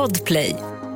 Podplay.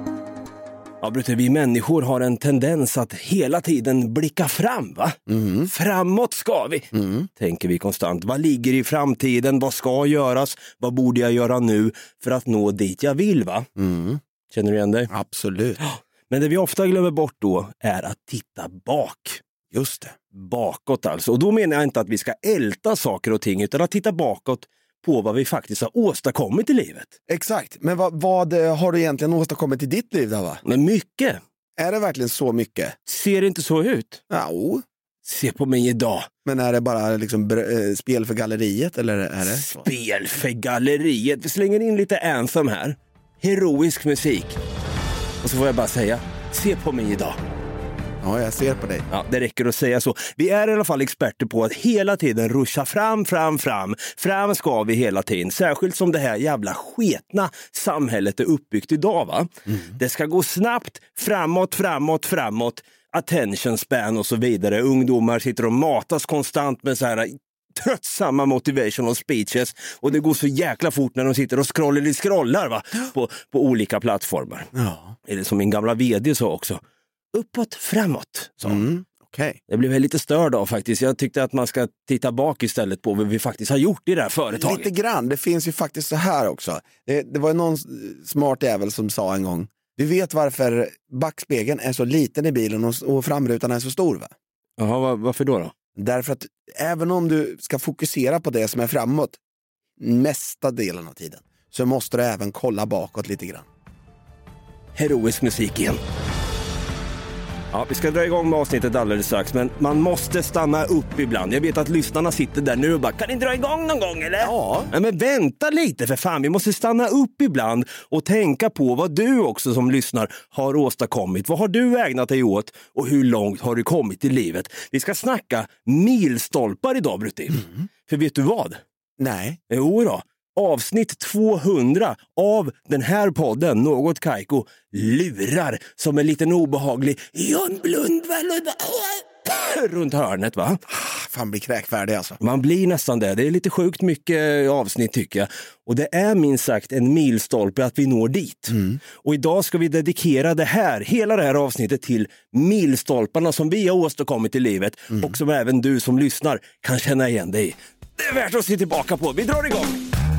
Ja, vi människor har en tendens att hela tiden blicka fram, va? Framåt ska vi, tänker vi konstant. Vad ligger i framtiden? Vad ska göras? Vad borde jag göra nu för att nå dit jag vill, va? Känner du igen dig? Absolut. Men det vi ofta glömmer bort då är att titta bak. Just det. Bakåt alltså. Och då menar jag inte att vi ska älta saker och ting, utan att titta bakåt på vad vi faktiskt har åstadkommit i livet. Exakt. Men vad har du egentligen åstadkommit i ditt liv då, va? Men mycket. Är det verkligen så mycket? Ser det inte så ut? Ja. Se på mig idag. Men är det bara liksom spel för galleriet, eller är det så? Spel för galleriet. Vi slänger in lite Anthem här. Heroisk musik. Och så får jag bara säga, se på mig idag. Ja, jag ser på dig. Ja, det räcker att säga så. Vi är i alla fall experter på att hela tiden ruscha fram. Fram ska vi hela tiden. Särskilt som det här jävla sketna samhället är uppbyggt idag, va? Det ska gå snabbt, framåt. Attention span och så vidare. Ungdomar sitter och matas konstant med så här tröttsamma motivational speeches. Och det går så jäkla fort när de sitter och scrollar, va? På olika plattformar. Ja. Eller som min gamla vd sa också. Uppåt, framåt. Så. Okay. Det blev jag lite störd av faktiskt. Jag tyckte att man ska titta bak istället på vad vi faktiskt har gjort i det här företaget. Lite grann. Det finns ju faktiskt så här också. Det var någon smart jävel som sa en gång. Du vet varför backspegeln är så liten i bilen och framrutan är så stor, va? Jaha, varför då? Därför att även om du ska fokusera på det som är framåt mesta delen av tiden, så måste du även kolla bakåt lite grann. Heroisk musik igen. Ja, vi ska dra igång med avsnittet alldeles strax, men man måste stanna upp ibland. Jag vet att lyssnarna sitter där nu och bara, kan ni dra igång någon gång eller? Ja. Men vänta lite för fan, vi måste stanna upp ibland och tänka på vad du också som lyssnar har åstadkommit. Vad har du ägnat dig åt och hur långt har du kommit i livet? Vi ska snacka milstolpar idag, Brutti. För vet du vad? Nej. Jo då. Avsnitt 200 av den här podden, Något Kaiko, lurar som en liten obehaglig John Blundvall runt hörnet, va? Fan, blir kräkfärdig alltså. Man blir nästan det. Det är lite sjukt mycket avsnitt tycker jag. Och det är minst sagt en milstolpe att vi når dit. Och idag ska vi dedikera hela det här avsnittet till milstolparna som vi har åstadkommit i livet och som även du som lyssnar kan känna igen dig i. Det är värt att se tillbaka på. Vi drar igång!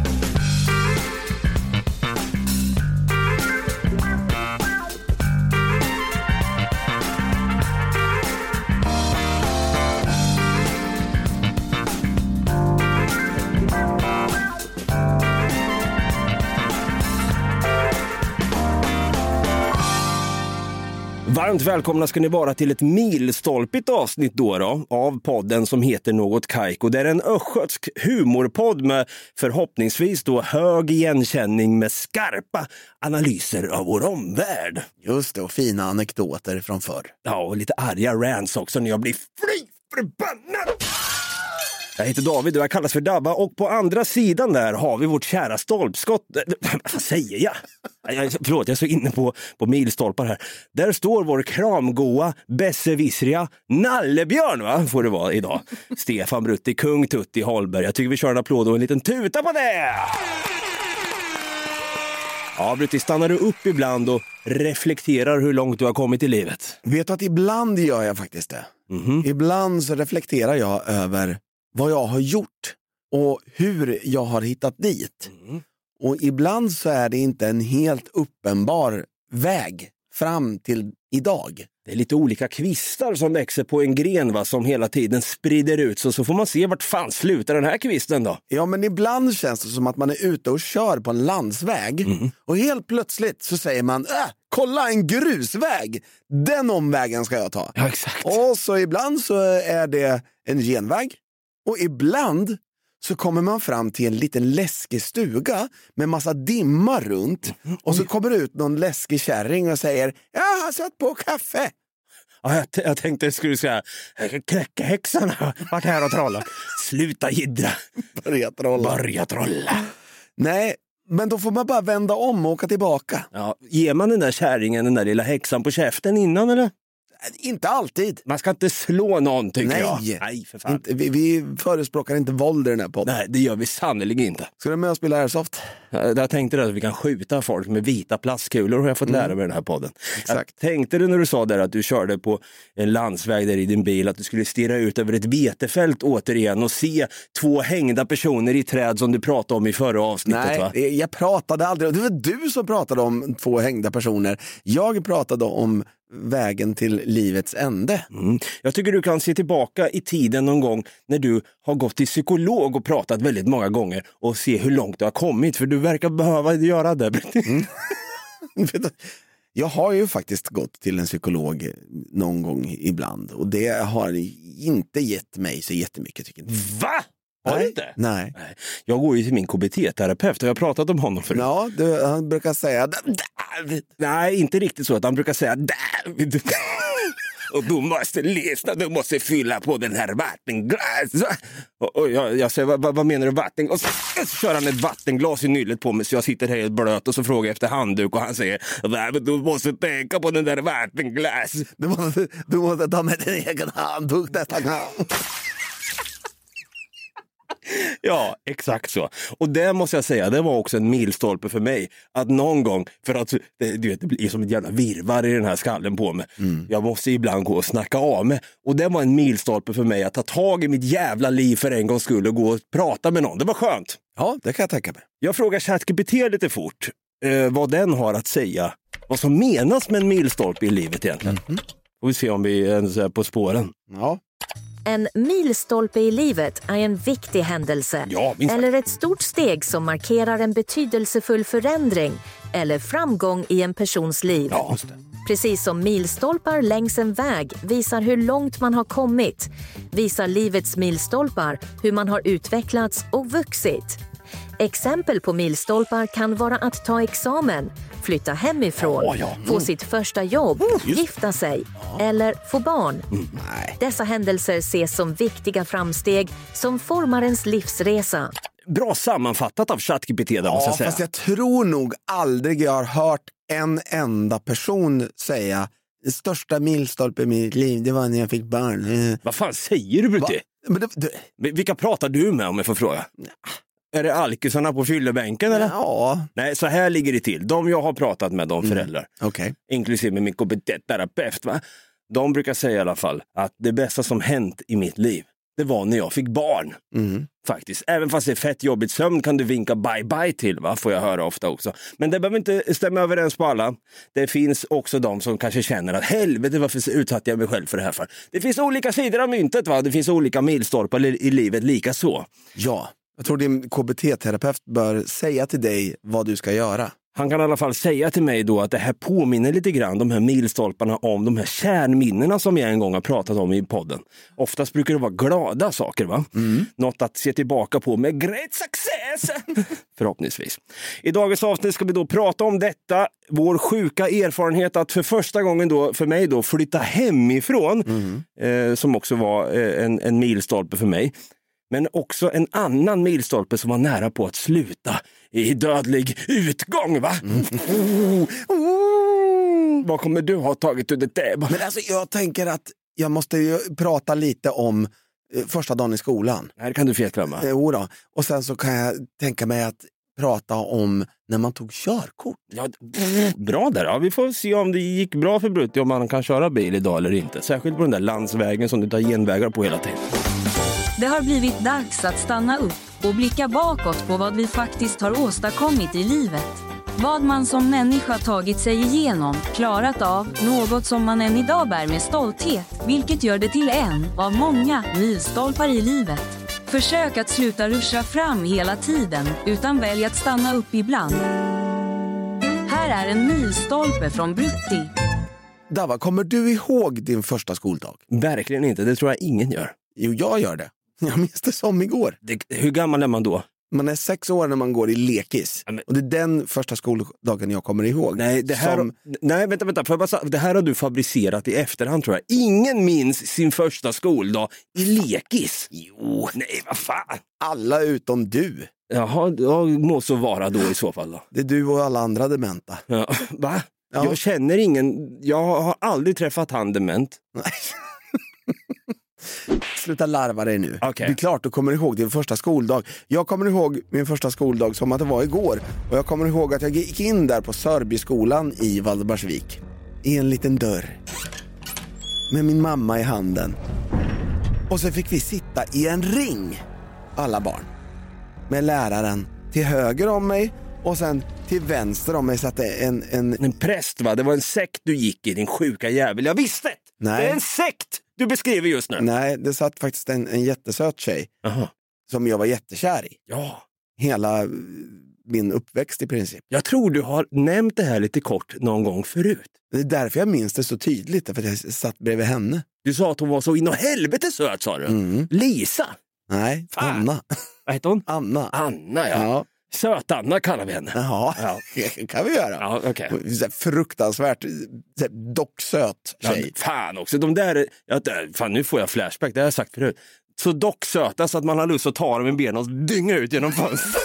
Varmt välkomna ska ni vara till ett milstolpigt avsnitt då av podden som heter Något Kaiko. Det är en östgötsk humorpodd med förhoppningsvis då hög igenkänning med skarpa analyser av vår omvärld. Just det, och fina anekdoter från förr. Ja, och lite arga rants också när jag blir förbannad. Jag heter David och jag kallas för Dabba, och på andra sidan där har vi vårt kära stolpskott. Vad säger jag? Förlåt, jag är så inne på milstolpar här. Där står vår kramgoa, besserwissriga Nallebjörn, va? Får det vara idag. Stefan Brutti, kung Tutti Holberg. Jag tycker vi kör en applåd och en liten tuta på det! Ja, Brutti, stannar du upp ibland och reflekterar hur långt du har kommit i livet? Vet du att ibland gör jag faktiskt det. Ibland så reflekterar jag över vad jag har gjort och hur jag har hittat dit. Och ibland så är det inte en helt uppenbar väg fram till idag. Det är lite olika kvistar som växer på en gren, va, som hela tiden sprider ut. Så får man se vart fan slutar den här kvisten då. Ja, men ibland känns det som att man är ute och kör på en landsväg. Och helt plötsligt så säger man, kolla en grusväg. Den omvägen ska jag ta. Ja, exakt. Och så ibland så är det en genväg. Och ibland så kommer man fram till en liten läskig stuga med massa dimma runt. Och så kommer det ut någon läskig kärring och säger, jag har satt på kaffe. Ja, jag tänkte jag skulle säga, knäckehäxan har varit här och trollat. Sluta jiddra. Börja trolla. Nej, men då får man bara vända om och åka tillbaka. Ja, ger man den där kärringen, den där lilla häxan på käften innan eller? Inte alltid. Man ska inte slå någon, tycker jag. Nej, för fan. Vi förespråkar inte våld i den här podden. Nej, det gör vi sannolikt inte. Ska du med och spela Airsoft? Jag tänkte att vi kan skjuta folk med vita plastkulor, har jag fått lära mig i den här podden. Exakt. Jag tänkte det när du sa där att du körde på en landsväg där i din bil, att du skulle stirra ut över ett vetefält återigen och se 2 hängda personer i träd som du pratade om i förra avsnittet. Nej, va? jag pratade aldrig. Det var du som pratade om 2 hängda personer. Jag pratade om vägen till livets ände. Jag tycker du kan se tillbaka i tiden någon gång när du har gått till psykolog och pratat väldigt många gånger och se hur långt du har kommit, för du verkar behöva göra det. Jag har ju faktiskt gått till en psykolog någon gång ibland och det har inte gett mig så jättemycket, tycker jag. Va? Har du inte? Nej. Jag går ju till min KBT-terapeut och jag har pratat om honom förut. Ja, han brukar säga Nej, inte riktigt så att han brukar säga David. Och du måste lyssna, du måste fylla på den här vattenglas. Och jag säger, vad menar du vatten? Och så kör han ett vattenglas i nyllet på mig så jag sitter helt blöt och så frågar jag efter handduk och han säger, du måste tänka på den där vattenglas. Du måste ta med din egen handduk nästa gång. Ja, exakt så. Och det måste jag säga, det var också en milstolpe för mig. Att någon gång, för att det blir som ett jävla virvar i den här skallen på mig. Jag måste ibland gå och snacka av mig. Och det var en milstolpe för mig att ta tag i mitt jävla liv för en gångs skull och gå och prata med någon. Det var skönt. Ja, det kan jag tänka mig. Jag frågar ChatGPT lite fort vad den har att säga. Vad som menas med en milstolpe i livet egentligen. Och vi ser om vi är på spåren. Ja. En milstolpe i livet är en viktig händelse eller ett stort steg som markerar en betydelsefull förändring eller framgång i en persons liv. Ja, just det. Precis som milstolpar längs en väg visar hur långt man har kommit, visar livets milstolpar hur man har utvecklats och vuxit. Exempel på milstolpar kan vara att ta examen, flytta hemifrån, få sitt första jobb, gifta sig eller få barn. Dessa händelser ses som viktiga framsteg som formar ens livsresa. Bra sammanfattat av ChatGPT där, måste jag säga. Fast jag tror nog aldrig jag har hört en enda person säga den största milstolpe i mitt liv, det var när jag fick barn. Vad fan säger du, Brutti? Vilka pratar du med, om jag får fråga? Är det alkisarna på fyllebänken eller? Ja. Nej, så här ligger det till. De jag har pratat med, de föräldrar, inklusive min KBT-terapeut, va? De brukar säga i alla fall att det bästa som hänt i mitt liv, det var när jag fick barn. Faktiskt. Även fast det är fett jobbigt sömn kan du vinka bye-bye till, va? Får jag höra ofta också. Men det behöver inte stämma överens på alla. Det finns också de som kanske känner att helvete, varför utsatte jag mig själv för det här för? Det finns olika sidor av myntet, va? Det finns olika milstolpar i livet lika så. Ja. Jag tror din KBT-terapeut bör säga till dig vad du ska göra. Han kan i alla fall säga till mig då att det här påminner lite grann, de här milstolparna, om de här kärnminnena som jag en gång har pratat om i podden. Oftast brukar det vara glada saker, va? Något att se tillbaka på med great success! Förhoppningsvis. I dagens avsnitt ska vi då prata om detta, vår sjuka erfarenhet att för första gången då, för mig då, flytta hemifrån, som också var en milstolpe för mig. Men också en annan milstolpe som var nära på att sluta i dödlig utgång, va? Vad kommer du ha tagit ur det? Men alltså, jag tänker att jag måste ju prata lite om första dagen i skolan. Här kan du fjällklämma. Jodå. Och sen så kan jag tänka mig att prata om när man tog körkort. Ja, bra där. Ja, vi får se om det gick bra för Brutti, om man kan köra bil idag eller inte. Särskilt på den där landsvägen som du tar genvägar på hela tiden. Det har blivit dags att stanna upp och blicka bakåt på vad vi faktiskt har åstadkommit i livet. Vad man som människa tagit sig igenom, klarat av, något som man än idag bär med stolthet, vilket gör det till en av många milstolpar i livet. Försök att sluta ruscha fram hela tiden, utan välj att stanna upp ibland. Här är en milstolpe från Brutti. Dava, kommer du ihåg din första skoldag? Verkligen inte, det tror jag ingen gör. Jo, jag gör det. Jag minns det som igår. Hur gammal är man då? Man är 6 år när man går i lekis. Och det är den första skoldagen jag kommer ihåg. Nej, nej vänta. För jag bara, det här har du fabricerat i efterhand, tror jag. Ingen minns sin första skoldag i lekis. Jo, nej, vad fan. Alla utom du. Jaha, jag må så vara då i så fall då. Det är du och alla andra dementa. Ja, va? Ja. Jag känner ingen, jag har aldrig träffat han dement. Sluta larva dig nu. Okay. Det är klart du kommer ihåg din första skoldag. Jag kommer ihåg min första skoldag som att det var igår. Och jag kommer ihåg att jag gick in där på Sörbyskolan i Valdemarsvik. I en liten dörr. Med min mamma i handen. Och så fick vi sitta i en ring. Alla barn. Med läraren till höger om mig. Och sen till vänster om mig satt en präst, va? Det var en sekt du gick i, din sjuka jävel. Jag visste! Nej. Det är en sekt du beskriver just nu. Nej, det satt faktiskt en jättesöt tjej. Aha. Som jag var jättekär i. Ja. Hela min uppväxt i princip. Jag tror du har nämnt det här lite kort någon gång förut. Det är därför jag minns det så tydligt. För att jag satt bredvid henne. Du sa att hon var så in och helvete söt, sa du. Lisa? Nej, Fan. Anna. Vad heter hon? Anna, ja. Söt-Anna kallar vi henne. Ja, kan vi göra. Ja, okay. Fruktansvärt docksöt tjej. Ja, fan också, de där, fan nu får jag flashback, det har jag sagt förut. Så docksöta så att man har lust att ta dem i benen och dynga ut genom fönstret.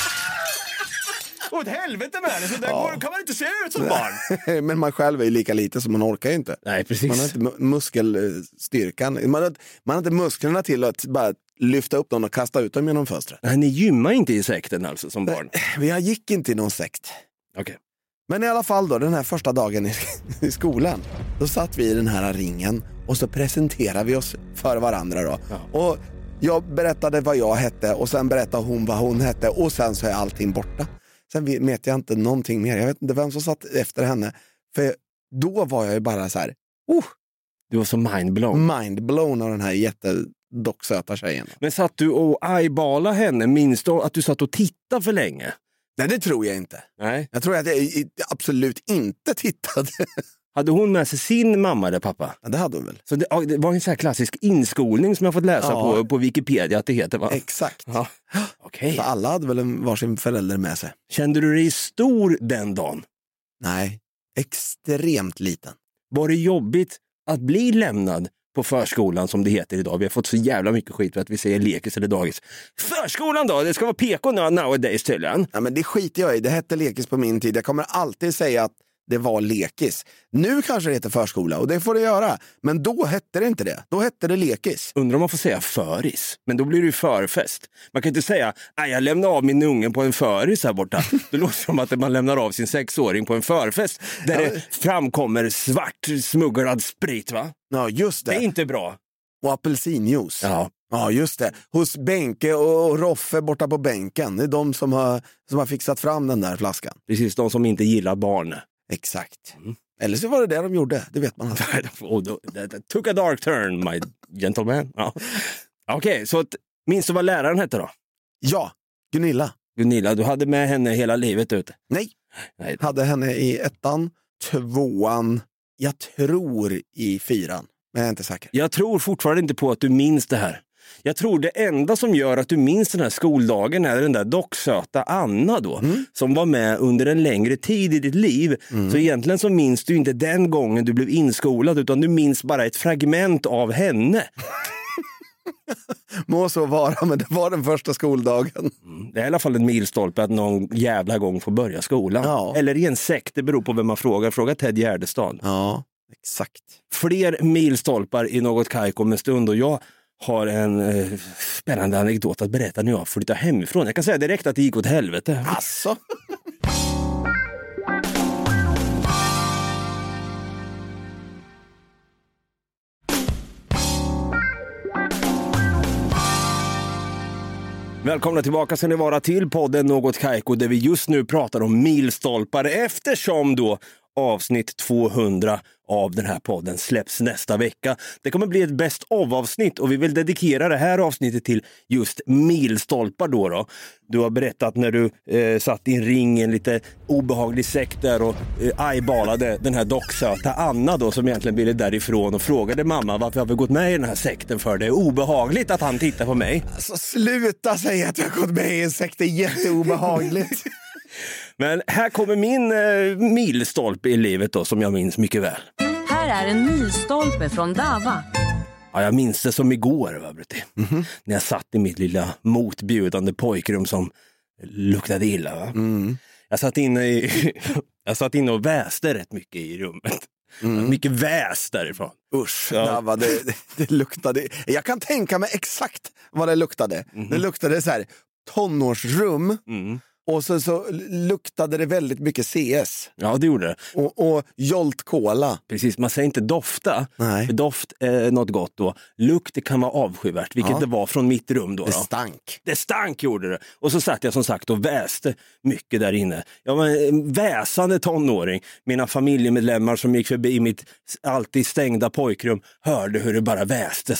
Åt helvete med det, så där kan man inte se ut som barn. Men man själv är ju lika lite som man orkar ju inte. Nej, precis. Man har inte muskelstyrkan. Man har inte musklerna till att bara lyfta upp dem och kasta ut dem genom fönstret. Nej, ni gymmar inte i sekten alltså som barn? Jag gick inte i någon sekt. Okay. Men i alla fall då, den här första dagen i skolan, då satt vi i den här ringen och så presenterade vi oss för varandra då. Ja. Och jag berättade vad jag hette och sen berättade hon vad hon hette och sen så är allting borta. Sen vet jag inte någonting mer. Jag vet inte vem som satt efter henne. För då var jag ju bara så här. Du var så mindblown. Mindblown av den här jättedocksöta tjejen. Men satt du och eyeballa henne? Minns du att du satt och tittade för länge? Nej, det tror jag inte. Nej. Jag tror att jag absolut inte tittade. Hade hon med sig sin mamma eller pappa? Ja, det hade hon väl. Så det var en sån här klassisk inskolning som jag fått läsa på Wikipedia att det heter, va? Exakt. Ja. Okay. Så alla hade väl varsin förälder med sig. Kände du dig stor den dagen? Nej, extremt liten. Var det jobbigt att bli lämnad på förskolan som det heter idag? Vi har fått så jävla mycket skit för att vi säger lekis eller dagis. Förskolan då? Det ska vara PK nowadays tydligen. Ja, men det skiter jag i. Det hette lekis på min tid. Jag kommer alltid säga att det var lekis. Nu kanske det heter förskola och det får det göra. Men då hette det inte det. Då hette det lekis. Undrar om man får säga föris. Men då blir det ju förfest. Man kan inte säga, jag lämnar av min unge på en föris här borta. Det låter som att man lämnar av sin 6-åring på en förfest. Där det framkommer svart smugglad sprit, va? Ja, just det. Det är inte bra. Och apelsinjuice. Ja, just det. Hos Benke och Roffe borta på bänken. Det är de som har fixat fram den där flaskan. Precis, de som inte gillar barn. Exakt. Eller så var det de gjorde, det vet man inte. That took a dark turn, my gentleman. Ja. Okej, så minns du vad läraren hette då? Ja, Gunilla. Gunilla, du hade med henne hela livet ute? Nej. Hade henne i 1:an, 2:an, jag tror i 4:an. Men jag är inte säker. Jag tror fortfarande inte på att du minns det här. Jag tror det enda som gör att du minns den här skoldagen är den där docksöta Anna då. Som var med under en längre tid i ditt liv. Så egentligen så minns du inte den gången du blev inskolad, utan du minns bara ett fragment av henne. Må så vara, men det var den första skoldagen. Det är i alla fall en milstolpe att någon jävla gång får börja skolan. Ja. Eller i en sekt, det beror på vem man frågar. Fråga Ted Gärdestad. Ja, exakt. Fler milstolpar i något kajko om en stund, och jag har en spännande anekdot att berätta när jag flyttade hemifrån. Jag kan säga direkt att det gick åt helvete. Asså? Välkomna tillbaka ska ni vara till podden Något Kajko, där vi just nu pratar om milstolpar, eftersom då avsnitt 200 av den här podden släpps nästa vecka. Det kommer bli ett best of-avsnitt och vi vill dedikera det här avsnittet till just milstolpar då. Du har berättat när du satt i en ring, en lite obehaglig sekt där och eyeballade den här docksöta Anna då, som egentligen ville därifrån, och frågade mamma varför jag har gått med i den här sekten, för det är obehagligt att han tittar på mig. Alltså sluta säga att jag har gått med i en sekt, det är jätteobehagligt. Men här kommer min milstolpe i livet då, som jag minns mycket väl. Här är en milstolpe från Dava. Ja, jag minns det som igår, va, Brutti. När jag satt i mitt lilla motbjudande pojkrum som luktade illa, va? Jag satt inne Jag satt inne och väste rätt mycket i rummet. Mycket väs därifrån. Usch, ja. Det luktade. Jag kan tänka mig exakt vad det luktade. Det luktade så här tonårsrum. Och så luktade det väldigt mycket CS. Ja, det gjorde det. Och Jolt Cola. Precis, man säger inte dofta. Nej. För doft är något gott då. Lukt, det kan vara avskyvärt, vilket det var från mitt rum då. Det stank. Det stank gjorde det. Och så satt jag som sagt och väste mycket där inne. Jag var en väsande tonåring. Mina familjemedlemmar som gick förbi mitt alltid stängda pojkrum hörde hur det bara väste.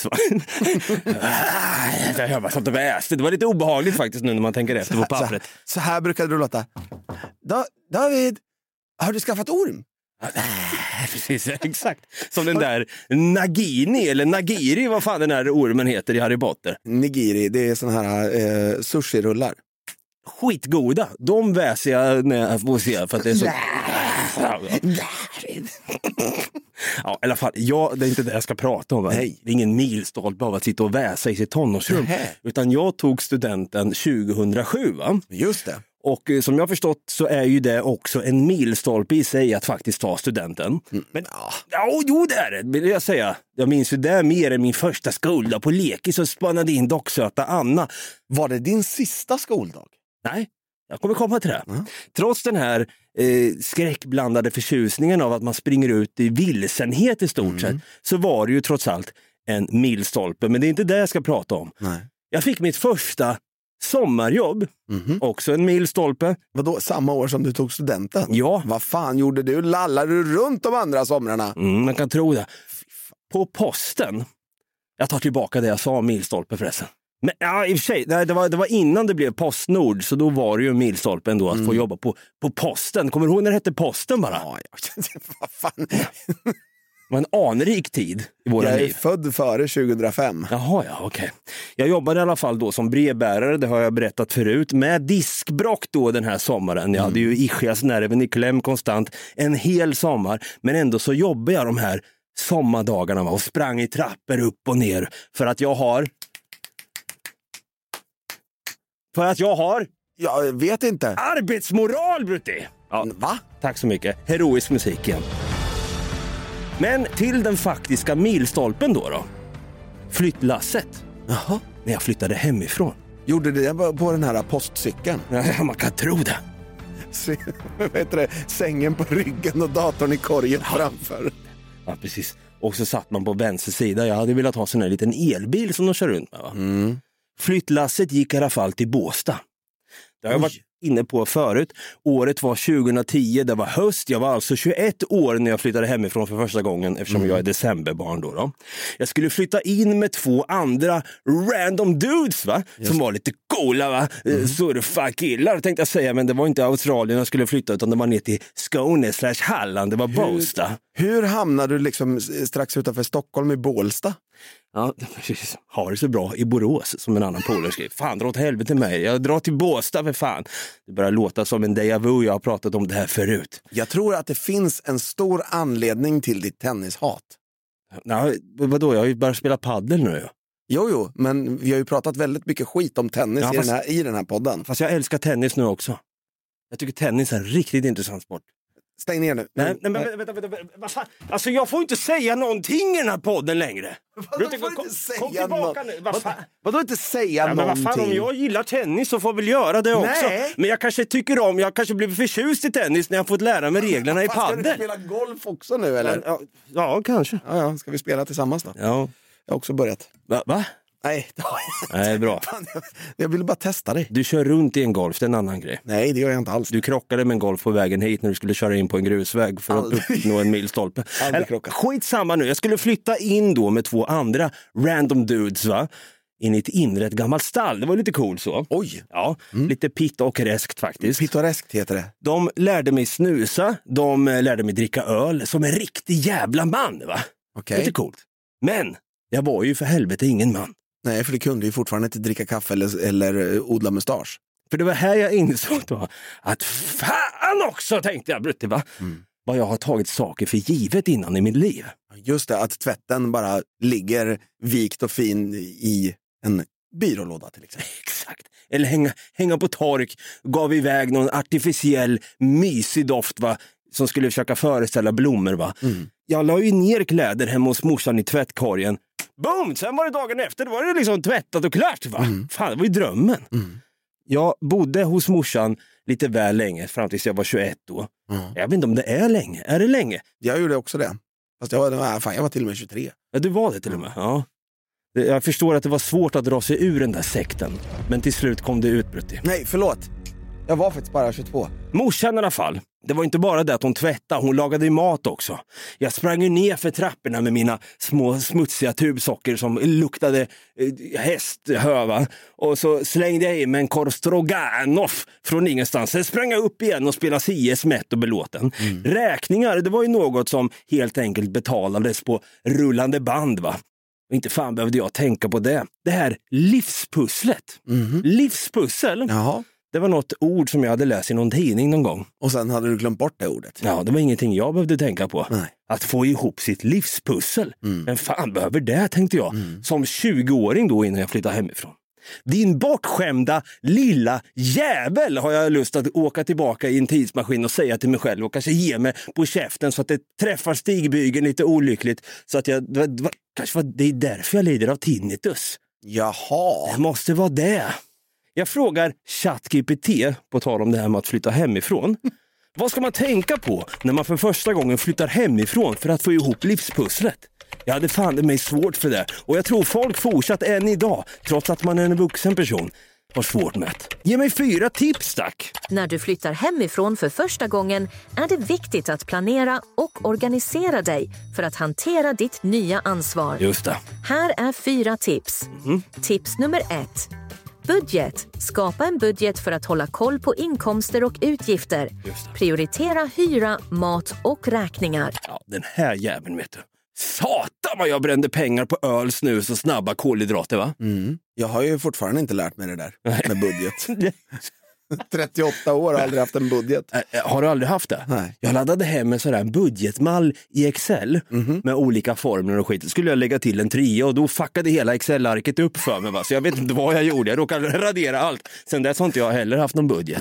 Jag bara satt och väste. Det var lite obehagligt faktiskt nu när man tänker efter på pappret. Så här brukade det låta. David, har du skaffat orm? Precis, exakt. Som den där Nagini eller Nagiri, vad fan den där ormen heter i Harry Potter. Nigiri, det är sån här sushi-rullar. Skitgoda. De väser jag när jag får se för att det är så... Ja, i alla fall, det är inte det jag ska prata om. Nej. Det är ingen milstolpe av att sitta och väsa i sitt tonårsrum. Utan jag tog studenten 2007, va? Just det. Och som jag har förstått så är ju det också en milstolpe i sig att faktiskt ta studenten. Men jo, det är det, vill jag säga. Jag minns ju det mer än min första skoldag på lekis så spannade in docksöta Anna. Var det din sista skoldag? Nej, jag kommer komma till det. Trots den här skräckblandade förtjusningen av att man springer ut i vilsenhet i stort sett, så var det ju trots allt en milstolpe. Men det är inte det jag ska prata om. Nej. Jag fick mitt första sommarjobb, också en milstolpe. Vadå, samma år som du tog studenten? Ja. Vad fan gjorde du? Lallade du runt de andra somrarna? Man kan tro det. På posten, jag tar tillbaka det jag sa om milstolpe förresten. Men ja, i och för sig, det var innan det blev Postnord, så då var det ju en milstolpe ändå att få jobba på posten. Kommer du ihåg när det hette posten bara? Ja, vad fan. Det var en anrik tid i våra liv. Jag är född före 2005. Jaha, ja, okej. Jag jobbade i alla fall då som brevbärare, det har jag berättat förut, med diskbrock då den här sommaren. Jag hade ju ischiasnerven i kläm konstant en hel sommar, men ändå så jobbade jag de här sommardagarna och sprang i trappor upp och ner för att jag har... Jag vet inte. Arbetsmoral, Brutti! Ja, va? Tack så mycket. Heroisk musik igen. Men till den faktiska milstolpen då. Flyttlasset. Jaha. När jag flyttade hemifrån. Gjorde det på den här postcykeln? Ja, man kan tro det. Vet du det? Sängen på ryggen och datorn i korgen framför. Ja, precis. Och så satt man på vänster sida. Jag hade velat ha sån här liten elbil som de kör runt med, va? Flyttlasset gick i alla fall till Båstad. Det har jag varit inne på förut. Året var 2010, det var höst. Jag var alltså 21 år när jag flyttade hemifrån för första gången, eftersom jag är decemberbarn då. Jag skulle flytta in med 2 andra random dudes, va? Som var lite coola, va? Surfa-killar tänkte jag säga, men det var inte Australien jag skulle flytta, utan det var ner till Skåne / Halland, det var Båstad. Hur hamnade du liksom strax utanför Stockholm i Bålsta? Ja, precis. Har det så bra i Borås, som en annan polare skrev. Fan, dra åt helvete mig. Jag drar till Båstad för fan. Det börjar låta som en déjà vu, jag har pratat om det här förut. Jag tror att det finns en stor anledning till ditt tennishat. Nej, vadå? Jag har ju bara spelat paddel nu. Jo, men vi har ju pratat väldigt mycket skit om tennis i den här podden. Fast jag älskar tennis nu också. Jag tycker tennis är en riktigt intressant sport. Stäng ner nu. Nej, men vänta. Vad fan? Alltså jag får inte säga någonting i den här podden längre. Vadå inte säga någonting? Men vad fan, om jag gillar tennis så får jag väl göra det också. Nej. Men jag kanske blir förtjust i tennis när jag fått lära mig reglerna i paddel. Ska du spela golf också nu eller? Ja, kanske. Ja, ska vi spela tillsammans då? Ja. Jag har också börjat. Va? Nej, Nej, bra. Jag ville bara testa dig. Du kör runt i en golf, det är en annan grej. Nej, det gör jag inte alls. Du krockade med en golf på vägen hit när du skulle köra in på en grusväg för att uppnå en milstolpe. Skitsamma nu, jag skulle flytta in då med 2 andra random dudes, va? In i ett inrett gammalt stall, det var lite cool så. Oj! Ja, lite pittoreskt faktiskt. Pittoreskt heter det. De lärde mig snusa, de lärde mig dricka öl som en riktig jävla man, va? Okej. Lite coolt. Men jag var ju för helvete ingen man. Nej, för det kunde ju fortfarande inte dricka kaffe eller odla mustasch. För det var här jag insåg då att fan också, tänkte jag, Brutti, va? Vad jag har tagit saker för givet innan i mitt liv. Just det, att tvätten bara ligger vikt och fin i en byrålåda till exempel. Exakt. Eller hänga på tork, gav iväg någon artificiell mysig doft, va? som skulle försöka föreställa blommor, va. Jag la ju ner kläder hemma hos morsan i tvättkorgen. Boom! Sen var det dagen efter, då var det liksom tvättat och klart, va. Fan, det var ju drömmen. Jag bodde hos morsan lite väl länge, fram tills jag var 21 då. Jag vet inte om det är länge. Är det länge? Jag gjorde också det. Fast jag var till och med 23. Ja, du var det till och med, ja. Jag förstår att det var svårt att dra sig ur den där sekten. Men till slut kom det utbrott. Nej, förlåt. Jag var faktiskt bara 22. Morsan i alla fall. Det var inte bara det att hon tvättade, hon lagade ju mat också. Jag sprang ju ner för trapporna med mina små smutsiga tubsocker som luktade hästhöva. Och så slängde jag in med en korv stroganoff från ingenstans. Sen sprang jag upp igen och spelade CS mätt och belåten. Räkningar, det var ju något som helt enkelt betalades på rullande band, va. Och inte fan behövde jag tänka på det. Det här livspusslet. Livspussel? Jaha. Det var något ord som jag hade läst i någon tidning någon gång. Och sen hade du glömt bort det ordet. Ja, det var ingenting jag behövde tänka på. Nej. Att få ihop sitt livspussel. Men fan behöver det, tänkte jag. Som 20-åring då, innan jag flyttade hemifrån. Din bortskämda lilla jävel, har jag lust att åka tillbaka i en tidsmaskin och säga till mig själv och kanske ge mig på käften så att det träffar stigbygeln lite olyckligt. Så att kanske det är därför jag lider av tinnitus. Jaha. Det måste vara det. Jag frågar ChatGPT, på tal om det här med att flytta hemifrån. Vad ska man tänka på när man för första gången flyttar hemifrån för att få ihop livspusslet? Jag hade fan det mig svårt för det. Och jag tror folk fortsatt än idag, trots att man är en vuxen person, har svårt med det. Ge mig 4 tips, tack. När du flyttar hemifrån för första gången är det viktigt att planera och organisera dig för att hantera ditt nya ansvar. Just det. Här är 4 tips. Tips nummer 1. Budget. Skapa en budget för att hålla koll på inkomster och utgifter. Prioritera hyra, mat och räkningar. Ja, den här jäveln, vet du. Satan vad jag brände pengar på öl, snus och snabba kolhydrater, va? Jag har ju fortfarande inte lärt mig det där med budget. 38 år har aldrig haft en budget. Har du aldrig haft det? Nej. Jag laddade hem en sån här budgetmall i Excel med olika formler och skit. Så skulle jag lägga till en 3 och då fuckade hela Excel-arket upp för mig, va? Så jag vet inte vad jag gjorde. Jag råkade radera allt. Sen dess har inte jag heller haft någon budget.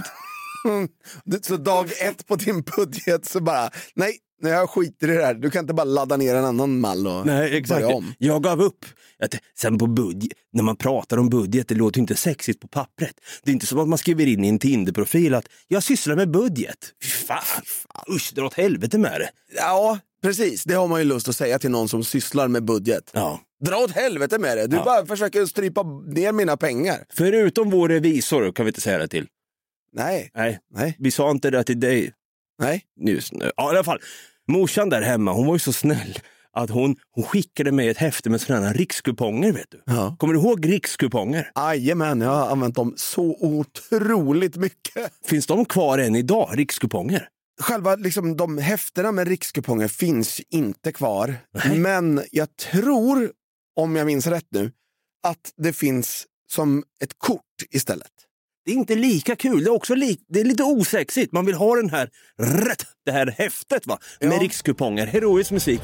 Så dag 1 på din budget så bara, nej, jag skiter i det här. Du kan inte bara ladda ner en annan mall och börja om. Jag gav upp. Sen på budget, när man pratar om budget, det låter inte sexigt på pappret. Det är inte som att man skriver in i en Tinder-profil att jag sysslar med budget. Fy fan. Usch, dra åt helvete med det. Ja, precis. Det har man ju lust att säga till någon som sysslar med budget. Ja. Dra åt helvete med det. Du bara försöker strypa ner mina pengar. Förutom vår revisor kan vi inte säga det till. Nej. Vi sa inte det till dig. Nej. Just nu. Ja, i alla fall. Morsan där hemma, hon var ju så snäll att hon skickade mig ett häfte med sådana rikskuponger, vet du. Ja. Kommer du ihåg rikskuponger? Jajamän, jag har använt dem så otroligt mycket. Finns de kvar än idag, rikskuponger? Själva liksom, de häftena med rikskuponger finns inte kvar. Nej. Men jag tror, om jag minns rätt nu, att det finns som ett kort istället. Det är inte lika kul, det är också det är lite osexigt. Man vill ha det här häftet, va? Med rikskuponger, heroisk musik.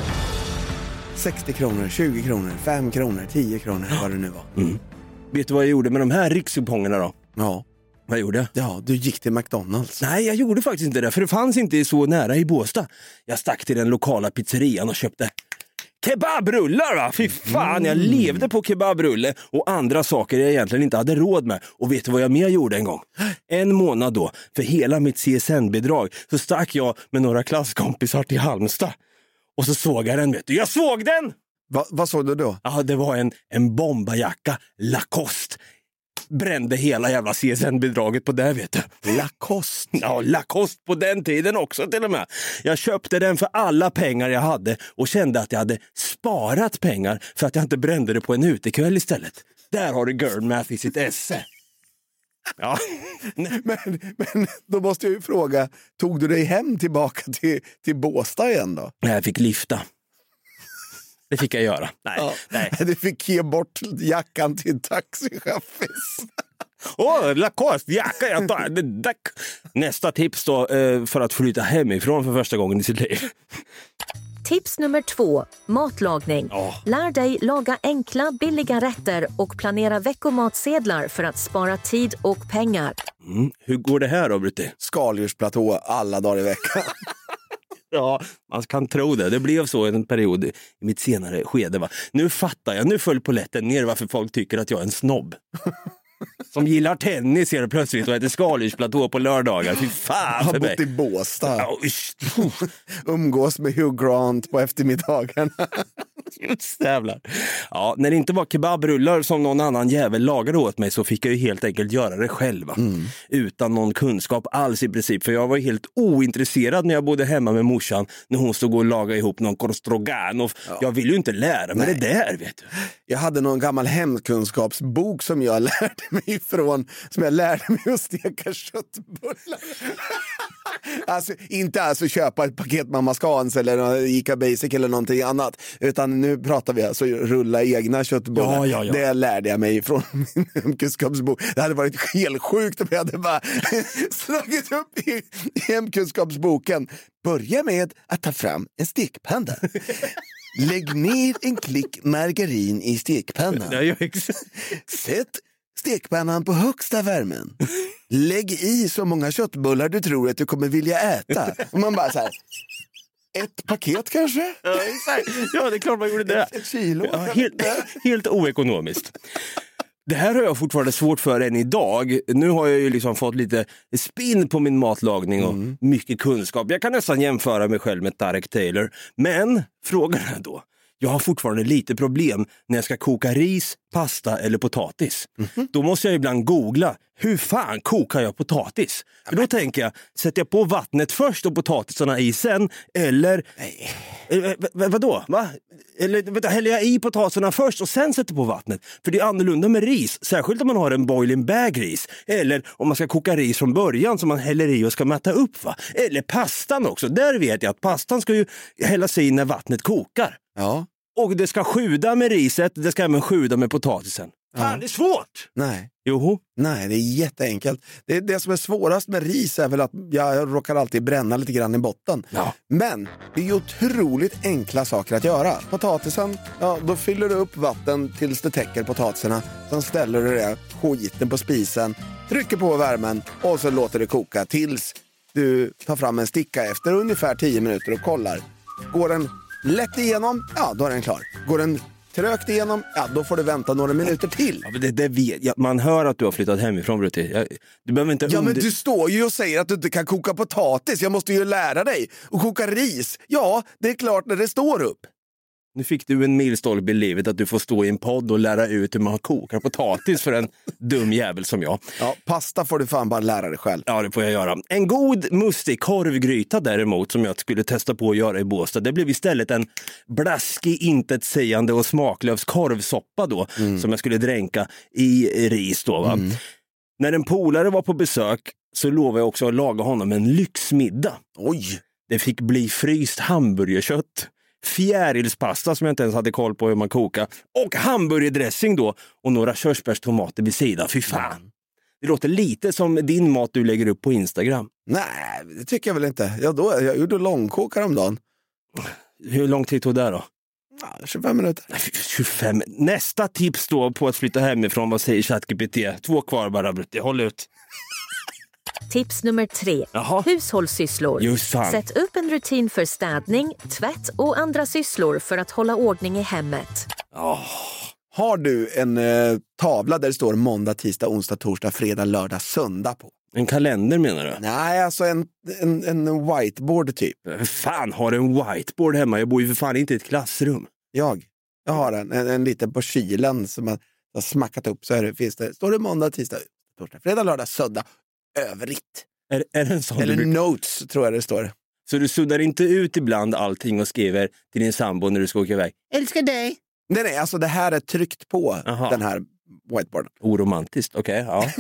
60 kronor, 20 kronor, 5 kronor, 10 kronor, vad det nu var. Vet du vad jag gjorde med de här rikskupongerna då? Ja. Vad gjorde jag? Ja, du gick till McDonalds. Nej, jag gjorde faktiskt inte det, för det fanns inte så nära i Båstad. Jag stack till den lokala pizzerian och köpte kebabrullar, va? Fy fan, jag levde på kebabrulle och andra saker jag egentligen inte hade råd med. Och vet du vad jag mer gjorde en gång? En månad då, för hela mitt CSN-bidrag, så stack jag med några klasskompisar till Halmstad. Och så såg jag den, vet du. Jag såg den! Vad såg du då? Ja, det var en bombajacka, Lacoste. Brände hela jävla CSN-bidraget på det, vet du. Lacoste? Ja, Lacoste på den tiden också till och med. Jag köpte den för alla pengar jag hade och kände att jag hade sparat pengar för att jag inte brände det på en utekväll istället. Där har du girl math i sitt esse. Ja. Men då måste jag ju fråga, tog du dig hem tillbaka till Båstad igen då? Nej, jag fick lifta. Det fick jag göra. Nej. Du fick ge bort jackan till en taxichaffis. Lacoste jacka jag tar. Nästa tips då för att flytta hemifrån för första gången i sitt liv. Tips nummer 2. Matlagning. Lär dig laga enkla, billiga rätter och planera veckomatsedlar för att spara tid och pengar. Hur går det här då, Brutti? Skaldjursplatå alla dagar i veckan. Ja, man kan tro det. Det blev så i en period i mitt senare skede. Va? Nu fattar jag, nu föll polletten ner varför folk tycker att jag är en snobb. Som gillar tennis helt plötsligt och äter skaldjursplatå på lördagar. Fy fan för mig. Har bott i Båstad. Umgås med Hugh Grant på eftermiddagen. Just jävlar. Ja, när det inte var kebabrullar som någon annan jävel lagade åt mig så fick jag ju helt enkelt göra det själv. Utan någon kunskap alls i princip. För jag var helt ointresserad när jag bodde hemma med morsan när hon stod och lagade ihop någon korvstroganoff. Jag ville ju inte lära mig det där, vet du. Jag hade någon gammal hemkunskapsbok som jag lärde mig ifrån, som jag lärde mig att steka köttbullar. Alltså, inte alltså köpa ett paket Mamma Scans eller Ica Basic eller någonting annat, utan nu pratar vi alltså rulla egna köttbullar. Ja. Det lärde jag mig från min hemkunskapsbok. Det hade varit helt sjukt om jag hade bara slagit upp i hemkunskapsboken. Börja med att ta fram en stekpanna. Lägg ner en klick margarin i stekpannan. Sätt stekpannan på högsta värmen. Lägg i så många köttbullar du tror att du kommer vilja äta. Och man bara så här, ett paket kanske? Ja, det är klart man gjorde det. Ett kilo. Ja, helt oekonomiskt. Det här har jag fortfarande svårt för än idag. Nu har jag ju liksom fått lite spinn på min matlagning och mycket kunskap. Jag kan nästan jämföra mig själv med Tarek Taylor. Men frågan är då, jag har fortfarande lite problem när jag ska koka ris, pasta eller potatis. Då måste jag ibland googla, hur fan kokar jag potatis? För då tänker jag, sätter jag på vattnet först och potatisarna i sen? Eller, vadå? Va? Eller häller jag i potatisarna först och sen sätter på vattnet? För det är annorlunda med ris, särskilt om man har en boiling bag ris. Eller om man ska koka ris från början som man häller i och ska mätta upp. Va? Eller pastan också, där vet jag att pastan ska ju hällas i när vattnet kokar. Ja. Och det ska sjuda med riset, det ska även sjuda med potatisen. Fan, det är svårt! Nej. Joho. Nej, det är jätteenkelt. Det som är svårast med ris är väl att jag råkar alltid bränna lite grann i botten. Ja. Men det är ju otroligt enkla saker att göra. Potatisen, då fyller du upp vatten tills det täcker potatisarna. Sen ställer du det skiten på spisen, trycker på värmen och så låter det koka tills du tar fram en sticka efter ungefär 10 minuter och kollar. Går den lätt igenom, då är den klar. Går den trögt igenom, då får du vänta några minuter till. Ja, men det vet jag. Man hör att du har flyttat hemifrån, Brutti. Du behöver inte men du står ju och säger att du inte kan koka potatis. Jag måste ju lära dig. Och koka ris, det är klart när det står upp. Nu fick du en milstolpe i livet att du får stå i en podd och lära ut hur man kokar potatis för en dum jävel som jag. Ja, pasta får du fan bara lära dig själv. Ja, det får jag göra. En god mustig korvgryta däremot som jag skulle testa på att göra i Båstad. Det blev istället en blaskig, intetsägande och smaklös korvsoppa då. Som jag skulle dränka i ris då, va? När en polare var på besök så lovade jag också att laga honom en lyxmiddag. Oj! Det fick bli fryst hamburgerkött, fjärilspasta som jag inte ens hade koll på hur man kokar, och hamburgerdressing då, och några körsbärstomater vid sidan. Fy fan. Det låter lite som din mat du lägger upp på Instagram. Nej, det tycker jag väl inte. Jag gjorde långkokar om dagen. Hur lång tid tog det då? 25 minuter. 25. Nästa tips då på att flytta hemifrån, vad säger ChatGPT? 2 kvar bara, Brutti. Håll ut. Tips nummer 3. Hushållssysslor. Just fan. Sätt upp en rutin för städning, tvätt och andra sysslor för att hålla ordning i hemmet. Har du en tavla där det står måndag, tisdag, onsdag, torsdag, fredag, lördag, söndag på? En kalender menar du? Nej, alltså en whiteboard typ. Fan, har en whiteboard hemma? Jag bor ju för fan inte i ett klassrum. Jag har en liten på kylen som har smackat upp, så står det måndag, tisdag, torsdag, fredag, lördag, söndag, övrigt. Är det en sån? Eller notes tror jag det står. Så du suddar inte ut ibland allting och skriver till din sambo när du ska åka iväg? Älskar dig! Nej, alltså det här är tryckt på den här whiteboarden. Oromantiskt, okej, ja.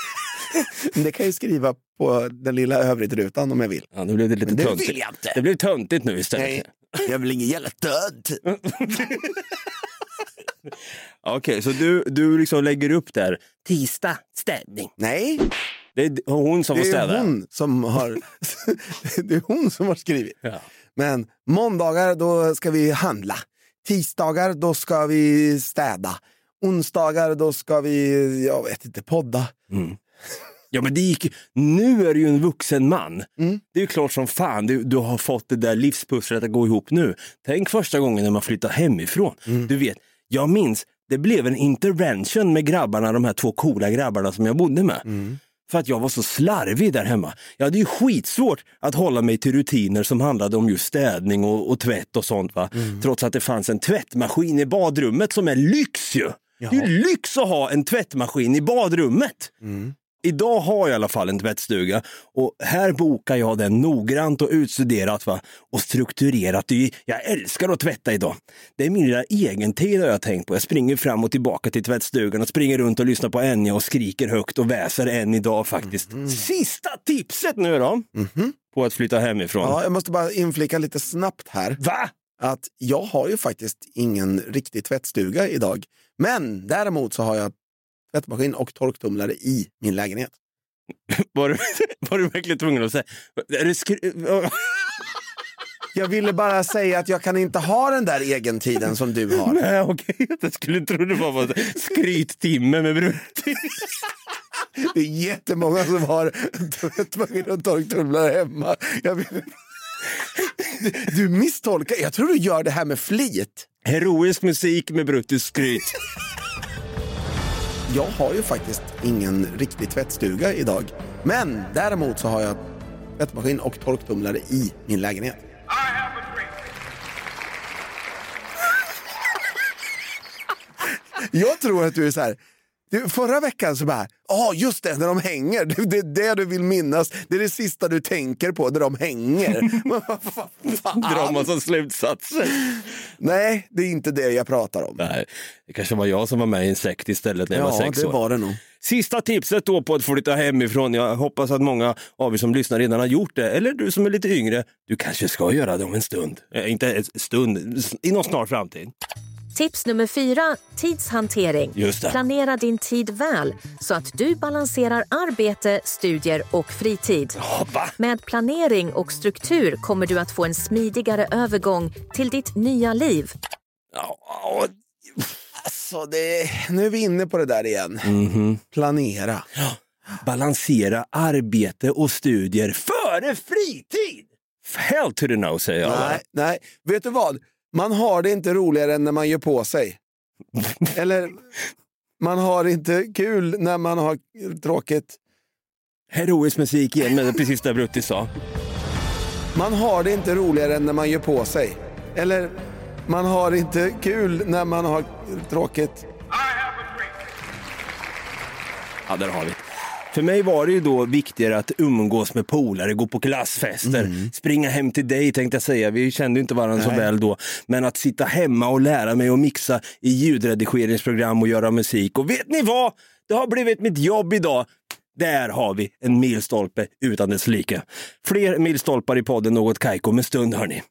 Det kan jag skriva på den lilla övrigt-rutan om jag vill. Ja, nu blev det lite det töntigt. Vill jag inte. Det blev töntigt nu istället. Nej, jag vill ingen jävla tönt. Okej, så du liksom lägger upp där tisdag, städning. Nej. Det är hon som får städa. Det är hon som har skrivit. Ja. Men måndagar då ska vi handla. Tisdagar då ska vi städa. Onsdagar då ska vi, jag vet inte, podda. Ja, men det gick. Nu är du ju en vuxen man. Det är ju klart som fan du har fått det där livspusslet att gå ihop nu. Tänk första gången när man flyttar hemifrån. Du vet, jag minns, det blev en intervention med grabbarna, de här 2 coola grabbarna som jag bodde med. För att jag var så slarvig där hemma. Jag hade ju skitsvårt att hålla mig till rutiner som handlade om just städning och tvätt och sånt, va. Trots att det fanns en tvättmaskin i badrummet som är lyx ju. Det är ju lyx att ha en tvättmaskin i badrummet. Idag har jag i alla fall en tvättstuga och här bokar jag den noggrant och utstuderat, va? Och strukturerat. Jag älskar att tvätta idag. Det är min lilla egen tid jag tänkt på. Jag springer fram och tillbaka till tvättstugan och springer runt och lyssnar på Enya och skriker högt och väser än idag faktiskt. Sista tipset nu då på att flytta hemifrån. Ja, jag måste bara inflika lite snabbt här. Va? Att jag har ju faktiskt ingen riktig tvättstuga idag. Men däremot så har jag tvättmaskin och torktumlare i min lägenhet. Var du verkligen tvungen att säga? Jag ville bara säga att jag kan inte ha den där egentiden som du har. Nej, okej. Jag skulle tro det var skryttimme med Brutti. Det är jättemånga som har tvättmaskin och torktumlare hemma. Du misstolkar. Jag tror du gör det här med flit. Heroisk musik med Bruttis skryt. Jag har ju faktiskt ingen riktig tvättstuga idag. Men däremot så har jag tvättmaskin och torktumlare i min lägenhet. Jag tror att du är så här. Förra veckan så bara, just det, när de hänger. Det är det du vill minnas. Det är det sista du tänker på, när de hänger. Drar man som slutsatser. Nej, det är inte det jag pratar om. Nej, det kanske var jag som var med i en sekt istället när jag var 6 år. Ja, det var det nog. Sista tipset då på att flytta hemifrån. Jag hoppas att många av er som lyssnar redan har gjort det. Eller du som är lite yngre, du kanske ska göra det om en stund. Inte en stund, i någon snar framtid. Tips nummer 4, tidshantering. Just det. Planera din tid väl så att du balanserar arbete, studier och fritid. Med planering och struktur kommer du att få en smidigare övergång till ditt nya liv. Alltså, nu är vi inne på det där igen. Planera. Balansera arbete och studier före fritid. Hell to the no, säger jag. Nej, vet du vad? Man har det inte roligare än när man gör på sig. Eller man har inte kul när man har tråkigt. Heroisk musik igen, men precis det Brutti sa. Man har det inte roligare än när man gör på sig. Eller man har inte kul när man har tråkigt. Ja, där har vi. För mig var det ju då viktigare att umgås med polare, gå på klassfester, springa hem till dig tänkte jag säga. Vi kände ju inte varandra så väl då. Men att sitta hemma och lära mig att mixa i ljudredigeringsprogram och göra musik. Och vet ni vad? Det har blivit mitt jobb idag. Där har vi en milstolpe utan dess like. Fler milstolpar i podden Något Kaiko med stund, hörni.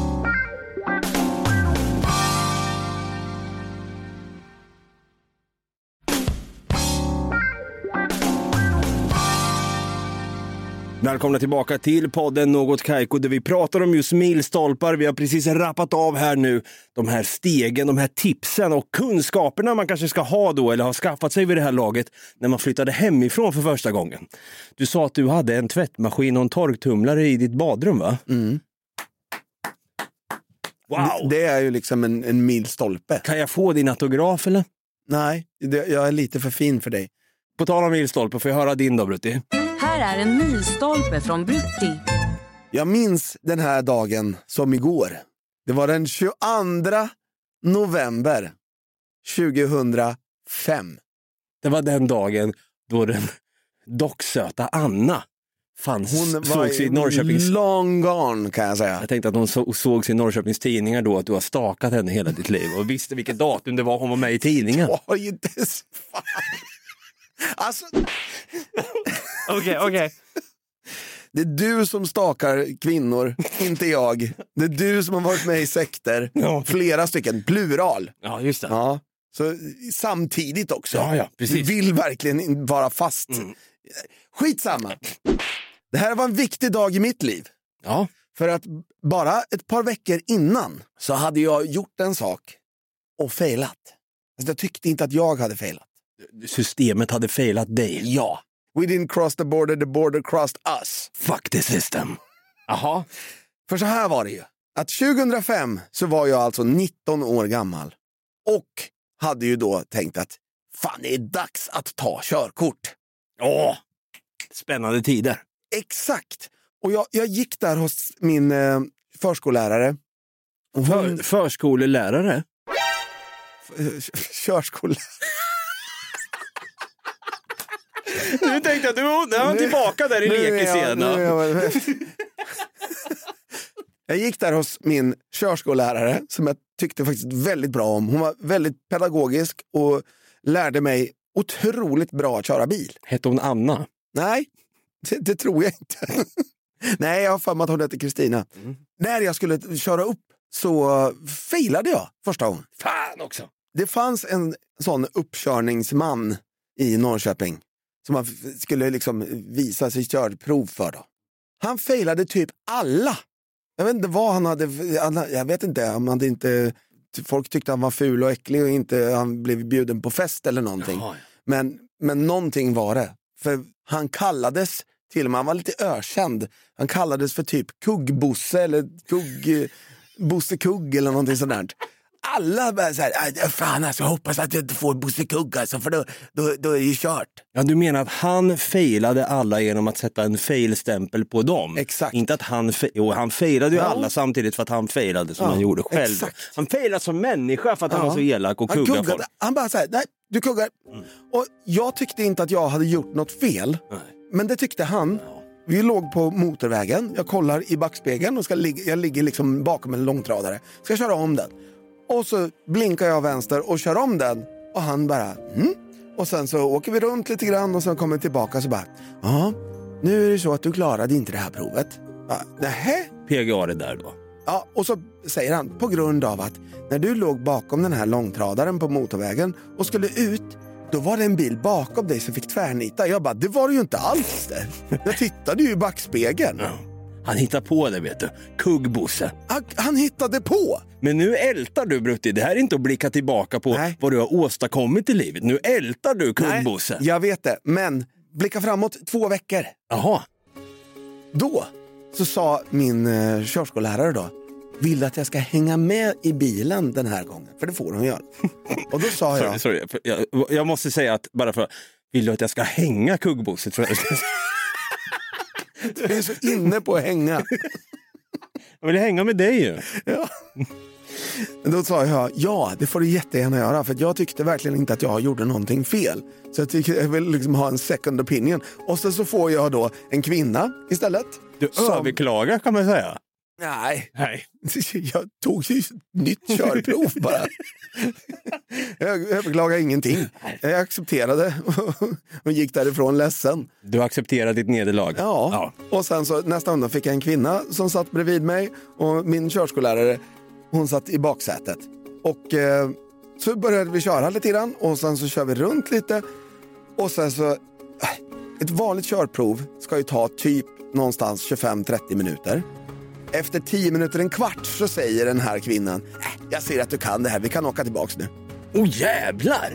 Välkomna tillbaka till podden Något Kaiko där vi pratar om just milstolpar. Vi har precis rappat av här nu de här stegen, de här tipsen och kunskaperna man kanske ska ha då eller har skaffat sig vid det här laget när man flyttade hemifrån för första gången. Du sa att du hade en tvättmaskin och en torktumlare i ditt badrum, va? Wow! Det är ju liksom en milstolpe. Kan jag få din autograf eller? Nej, jag är lite för fin för dig. På tal om milstolpe, får jag höra din då, Brutti? Här är en milstolpe från Brutti. Jag minns den här dagen som igår. Det var den 22 november 2005. Det var den dagen då den docksöta Anna sågs i Norrköpings... long gone, kan jag säga. Jag tänkte att hon sågs i Norrköpings tidningar då, att du har stakat henne hela ditt liv och visste vilket datum det var hon var med i tidningen. Inte fan. Alltså... Okej. Det är du som stakar kvinnor, inte jag. Det är du som har varit med i sekter. Ja. Flera stycken, plural. Ja, just det. Ja. Så samtidigt också. Ja, precis. Du vill verkligen vara fast. Skitsamma. Det här var en viktig dag i mitt liv. Ja. För att bara ett par veckor innan så hade jag gjort en sak och failat. Alltså jag tyckte inte att jag hade failat. Systemet hade failat dig. Ja. We didn't cross the border crossed us. Fuck the system. Jaha. För så här var det ju. Att 2005 så var jag alltså 19 år gammal. Och hade ju då tänkt att fan, det är dags att ta körkort. Åh, spännande tider. Exakt. Och jag gick där hos min förskollärare. Och Förskolelärare? Körskollärare. Nu tänkte jag, nu är han tillbaka där i lekiscenen. Jag gick där hos min körskollärare som jag tyckte faktiskt väldigt bra om. Hon var väldigt pedagogisk och lärde mig otroligt bra att köra bil. Hette hon Anna? Nej, det tror jag inte. Nej, jag har för mig att hon hette Kristina. När jag skulle köra upp så failade jag första gången. Fan också! Det fanns en sån uppkörningsman i Norrköping som man skulle liksom visa sig körprov för då. Han failade typ alla. Jag vet inte vad han hade, jag vet inte om han inte, folk tyckte han var ful och äcklig och inte han blev bjuden på fest eller någonting. Jaha. Men någonting var det. För han kallades, till och med han var lite ökänd, han kallades för typ Kuggbosse eller Bosse Kugg eller någonting sådant. Alla bara såhär, fan alltså, jag hoppas att jag inte får Bosse Kugg alltså, för då är det ju kört. Ja, du menar att han failade alla genom att sätta en failstämpel på dem? Exakt. Inte att han failade ju alla samtidigt för att han failade som han gjorde själv. Exakt. Han failade som människa för att han var så elak och kuggade folk. Han bara såhär, nej, du kuggar. Och jag tyckte inte att jag hade gjort något fel. Nej. Men det tyckte han. Vi låg på motorvägen, jag kollar i backspegeln och jag ligger liksom bakom en långtradare. Ska köra om den. Och så blinkar jag vänster och kör om den. Och han bara, Och sen så åker vi runt lite grann och sen kommer vi tillbaka och så bara, ja, nu är det så att du klarade inte det här provet. Nähä? PGA det där då. Ja, och så säger han, på grund av att när du låg bakom den här långtradaren på motorvägen och skulle ut, då var det en bil bakom dig som fick tvärnita. Jag bara, det var det ju inte alls det. Jag tittade ju i backspegeln. Ja. Han hittar på det, vet du. Kuggbosse. Han hittade på. Men nu ältar du, Brutti. Det här är inte att blicka tillbaka på vad du har åstadkommit i livet. Nu ältar du Kuggbosse. Nej, jag vet det. Men blicka framåt 2 veckor. Jaha. Då så sa min körskollärare då, vill att jag ska hänga med i bilen den här gången? För det får hon göra. Och då sa jag... Sorry. Jag måste säga att bara för... Vill du att jag ska hänga Kuggbosse? Du är så inne på att hänga. Jag vill hänga med dig ju. Ja. Då sa jag, ja, det får du jättegärna göra. För jag tyckte verkligen inte att jag gjorde någonting fel. Så jag vill liksom ha en second opinion. Och så får jag då en kvinna istället. Du överklagar kan man säga. Nej. Jag tog ju nytt körprov bara. Jag överklagade ingenting. Jag accepterade och gick därifrån ledsen. Du accepterade ditt nederlag? Ja. Och sen så nästa gång fick jag en kvinna som satt bredvid mig. Och min körskollärare, hon satt i baksätet. Och så började vi köra lite grann. Och sen så kör vi runt lite. Och sen så... Ett vanligt körprov ska ju ta typ någonstans 25-30 minuter. Efter 10 minuter, en kvart, så säger den här kvinnan, jag ser att du kan det här, vi kan åka tillbaks nu. Jävlar!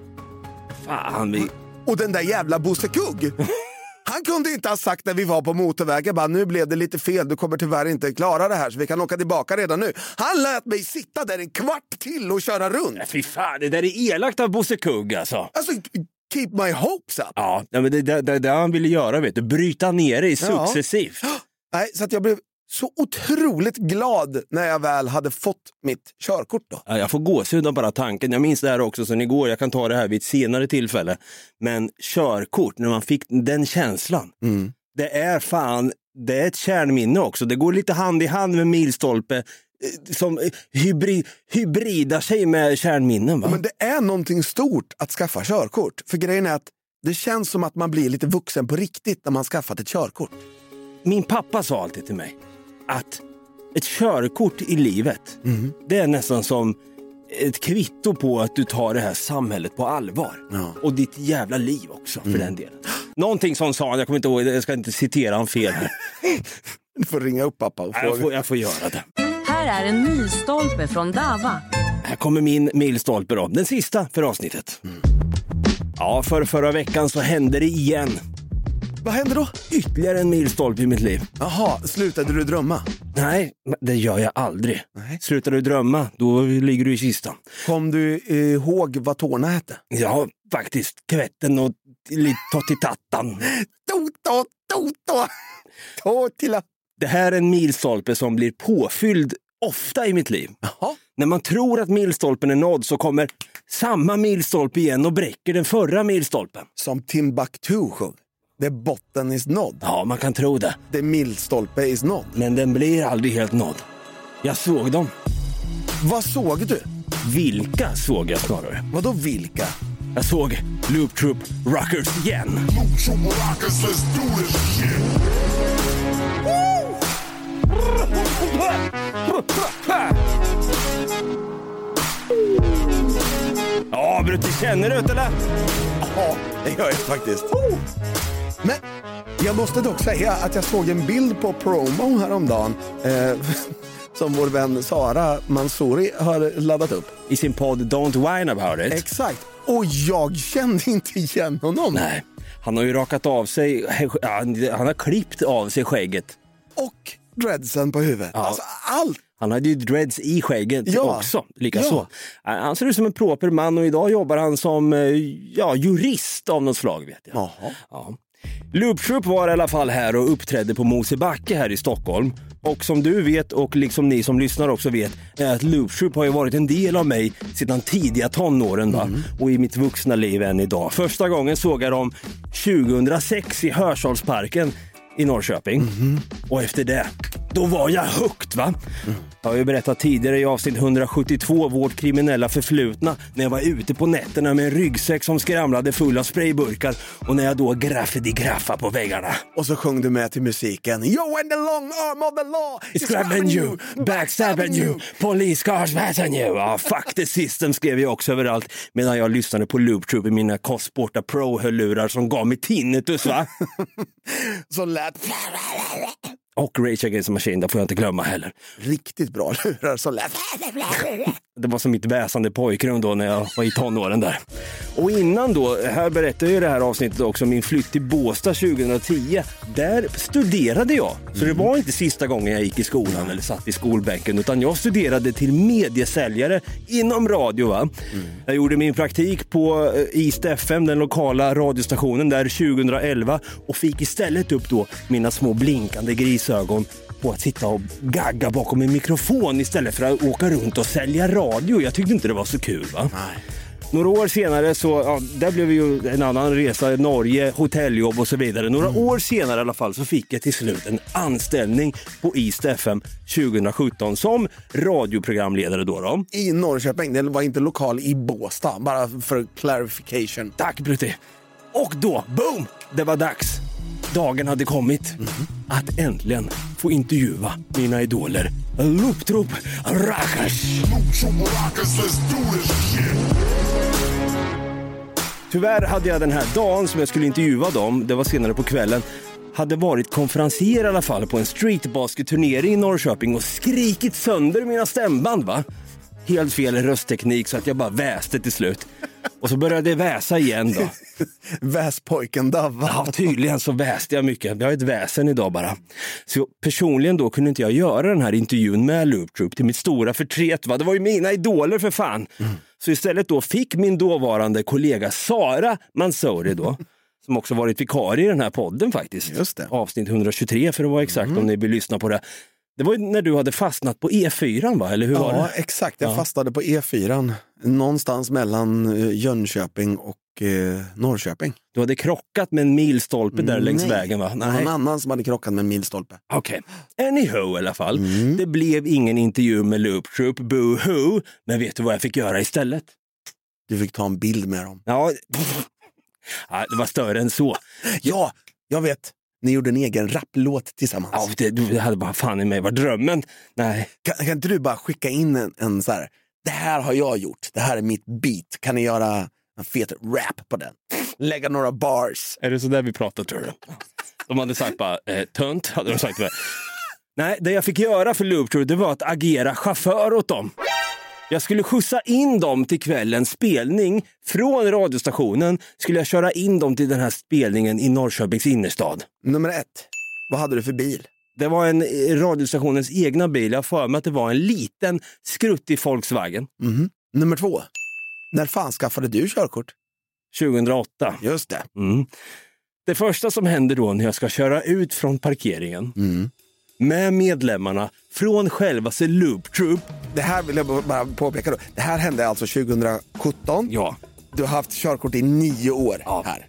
Fan, Och den där jävla Bosse Kugg, han kunde inte ha sagt när vi var på motorvägen, bara, nu blev det lite fel, du kommer tyvärr inte klara det här, så vi kan åka tillbaka redan nu. Han lät mig sitta där en kvart till och köra runt. Fy fan, det där är elakt av Bosse Kugg alltså. Alltså, keep my hopes up. Ja, men det han ville göra, vet du, bryta ner det successivt. Ja. Nej, så att jag blev så otroligt glad när jag väl hade fått mitt körkort då. Ja, jag får gåshud av bara tanken. Jag minns det här också sen igår. Jag kan ta det här vid ett senare tillfälle. Men körkort, när man fick den känslan. Det är ett kärnminne också. Det går lite hand i hand med milstolpe som hybridar sig med kärnminnen. Va? Men det är någonting stort att skaffa körkort. För grejen är att det känns som att man blir lite vuxen på riktigt när man skaffat ett körkort. Min pappa sa alltid till mig att ett körkort i livet, det är nästan som ett kvitto på att du tar det här samhället på allvar. Ja. Och ditt jävla liv också, för den delen. Någonting som sa han, jag kommer inte ihåg, jag ska inte citera han fel här. Du får ringa upp pappa och fråga. Jag får göra det. Här är en milstolpe från Dava. Här kommer min milstolpe då. Den sista för avsnittet. Ja, förra veckan så hände det igen. Vad hände då? Ytterligare en milstolpe i mitt liv. Jaha, slutade du drömma? Nej, det gör jag aldrig. Nej. Slutar du drömma, då ligger du i kistan. Kom du ihåg vad tårna hette? Ja, faktiskt. Kvätten och Tottitattan. Totila. Det här är en milstolpe som blir påfylld ofta i mitt liv. Jaha. När man tror att milstolpen är nådd så kommer samma milstolpe igen och bräcker den förra milstolpen. Som Timbuktu sjöng. Det botten is nådd. Ja, man kan tro det. Det milstolpe is nådd. Men den blir aldrig helt nådd. Jag såg dem. Vad såg du? Vilka såg jag snarare? Vadå vilka? Jag såg Loop Troop Rockers igen. Ja, Brutti, känner du det eller? Ja, det gör jag faktiskt. Men jag måste dock säga att jag såg en bild på promo häromdagen som vår vän Sara Mansouri har laddat upp. I sin podd Don't Whine About It. Exakt. Och jag kände inte igen honom. Nej, han har ju rakat av sig, han har klippt av sig skägget. Och dreadsen på huvudet. Ja. Alltså allt. Han hade ju dreads i skägget också, likaså. Ja. Han ser ut som en proper man och idag jobbar han som jurist av något slag, vet jag. Jaha. Ja. Loop Troop var i alla fall här och uppträdde på Mosebacke här i Stockholm. Och som du vet och liksom ni som lyssnar också vet är att Loop Troop har ju varit en del av mig sedan tidiga tonåren va? Och i mitt vuxna liv än idag. Första gången såg jag dem 2006 i Hörsalsparken i Norrköping. Och efter det, då var jag högt va? Jag har ju berättat tidigare i avsnitt 172 vårt kriminella förflutna när jag var ute på nätterna med en ryggsäck som skramlade full av sprayburkar och när jag då graffa på väggarna. Och så sjöng du med till musiken. Yo and the long arm of the law is grabbing you, backstabbing you, police cars passing you. Ja, fuck the system skrev jag också överallt medan jag lyssnade på Loop Troop i mina Cossporta Pro-hörlurar som gav mig tinnitus va? Så lät... Och Rage Against the Machine, det får jag inte glömma heller. Riktigt bra lurar så lätt. Det var som mitt väsande pojkrum då när jag var i tonåren där. Och innan då, här berättade jag i det här avsnittet också om min flytt till Båstad 2010. Där studerade jag. Så det var inte sista gången jag gick i skolan eller satt i skolbänken utan jag studerade till mediesäljare inom radio va. Jag gjorde min praktik på East FM, den lokala radiostationen där 2011 och fick istället upp då mina små blinkande grisögon på att sitta och gagga bakom en mikrofon istället för att åka runt och sälja radio. Jag tyckte inte det var så kul va? Nej. Några år senare så, där blev ju en annan resa i Norge, hotelljobb och så vidare. Några år senare i alla fall så fick jag till slut en anställning på East FM 2017 som radioprogramledare då. I Norrköping, det var inte lokal i Båstad, bara för clarification. Tack Brutti. Och då, boom, det var dags. Dagen hade kommit att äntligen få intervjua mina idoler. Loop Troop Rockers. Tyvärr hade jag den här dagen som jag skulle intervjua dem, det var senare på kvällen, hade varit konferencier i alla fall på en streetbasket-turnering i Norrköping och skrikit sönder mina stämband va? Helt fel röstteknik så att jag bara väste till slut. Och så började det väsa igen då. Väspojken Dava. Ja, tydligen så väste jag mycket. Jag har ett väsen idag bara. Så personligen då kunde inte jag göra den här intervjun med Loop Troop till mitt stora förtret. Va? Det var ju mina idoler för fan. Så istället då fick min dåvarande kollega Sara Mansouri då, som också varit vikarie i den här podden faktiskt. Just det. Avsnitt 123 för att vara exakt om ni vill lyssna på det. Det var ju när du hade fastnat på E4 va? Eller hur var det? Ja, exakt. Jag fastnade på E4 någonstans mellan Jönköping och Norrköping. Du hade krockat med en milstolpe där längs vägen va? Nej, någon annan som hade krockat med en milstolpe. Okej. Anyhow i alla fall. Det blev ingen intervju med Loop Troop, boo-hoo. Men vet du vad jag fick göra istället? Du fick ta en bild med dem. Ja, det var större än så. Ja, jag vet. Ni gjorde en egen rapplåt tillsammans. Ja, det hade bara fan i mig var drömmen. Nej. Kan inte du bara skicka in en så här, det här har jag gjort, det här är mitt beat. Kan ni göra en fet rap på den? Lägga några bars. Är det så där vi pratar tror du? De hade sagt bara, tönt hade de sagt. Nej, det jag fick göra för Loop Troop, det var att agera chaufför åt dem. Jag skulle skjutsa in dem till kvällens spelning. Från radiostationen skulle jag köra in dem till den här spelningen i Norrköpings innerstad. Nummer 1. Vad hade du för bil? Det var en radiostationens egna bil. Jag för mig att det var en liten skruttig Volkswagen. Nummer 2. När fan skaffade du körkort? 2008. Just det. Det första som händer då när jag ska köra ut från parkeringen med medlemmarna från själva Loop Troop. Det här vill jag bara påpeka då. Det här hände alltså 2017. Ja. Du har haft körkort i 9 år här.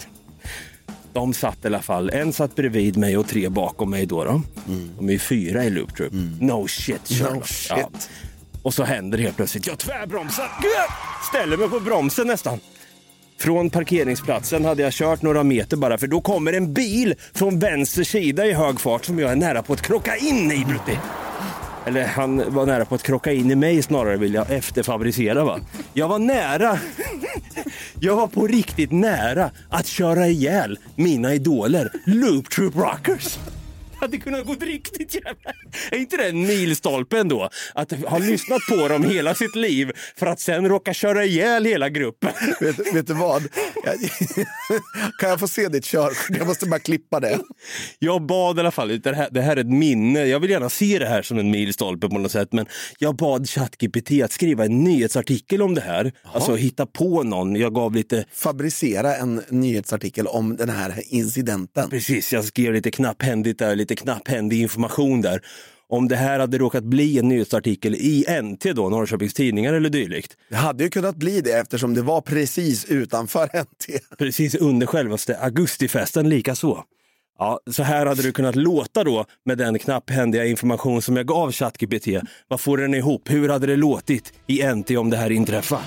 De satt i alla fall. En satt bredvid mig och 3 bakom mig då. De är ju 4 i Loop Troop. No shit, Sherlock. No shit. Ja. Och så händer det helt plötsligt. Jag tvärbromsar. Ställer mig på bromsen nästan. Från parkeringsplatsen hade jag kört några meter bara, för då kommer en bil från vänster sida i hög fart som jag är nära på att krocka in i, Brutti. Eller han var nära på att krocka in i mig snarare, vill jag efterfabricera, va. Jag var nära. Jag var på riktigt nära att köra ihjäl mina idoler, Loop Troop Rockers. Hade kunnat gå riktigt jävla... Är inte det en milstolpe ändå? Att ha lyssnat på dem hela sitt liv för att sen råka köra ihjäl hela gruppen. Vet du vad? Kan jag få se ditt körkort? Jag måste bara klippa det. Jag bad i alla fall, det här är ett minne. Jag vill gärna se det här som en milstolpe på något sätt. Men jag bad ChatGPT att skriva en nyhetsartikel om det här. Jaha. Alltså hitta på någon. Jag gav lite... Fabricera en nyhetsartikel om den här incidenten. Precis, jag skrev lite knapphändigt där, lite knapphändig information där. Om det här hade råkat bli en nyhetsartikel i NT då, Norrköpings tidningar eller dylikt. Det hade ju kunnat bli det eftersom det var precis utanför NT. Precis under självaste augustifesten lika så. Ja, så här hade det kunnat låta då med den knapphändiga information som jag gav ChatGPT. Vad får den ihop? Hur hade det låtit i NT om det här inträffar?